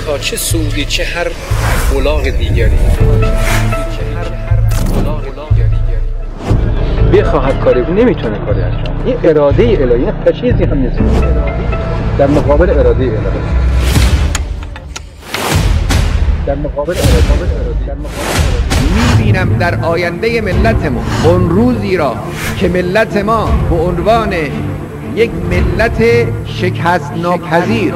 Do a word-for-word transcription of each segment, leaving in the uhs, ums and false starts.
تا چه سودی چه هر الاغ دیگری بخواهد کاری نمیتونه کاری انجام. این اراده الهی، این چیزی هم نیست در مقابل اراده الهی. در مقابل اراده میبینم در آینده ملت ما اون روزی را که ملت ما به عنوان یک ملت شکست ناپذیر،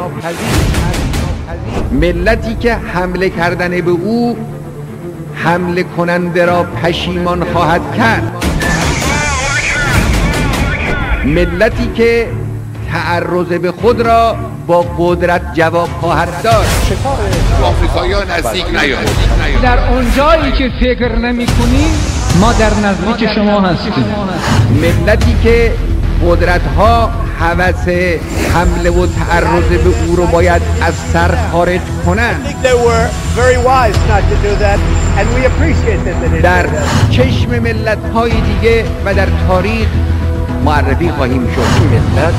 ملتی که حمله کردن به او حمله کننده را پشیمان خواهد کرد، ملتی که تعرض به خود را با قدرت جواب خواهد داد. آفریقایی‌ها نزدیک نیاید. در اونجایی که فکر نمی‌کنیم ما در نزدیک شما هستیم. ملتی که قدرت‌ها هوس حمله و تعرض به او رو باید از سر خارج کنند. در چشم ملت‌های دیگه و در تاریخ معرفی خواهیم شد. ملت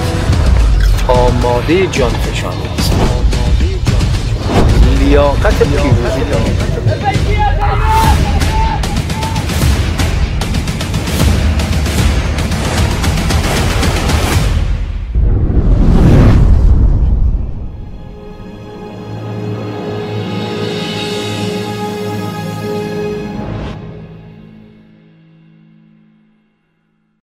آماده جانفشانی است، لیاقت پیروزی دارد.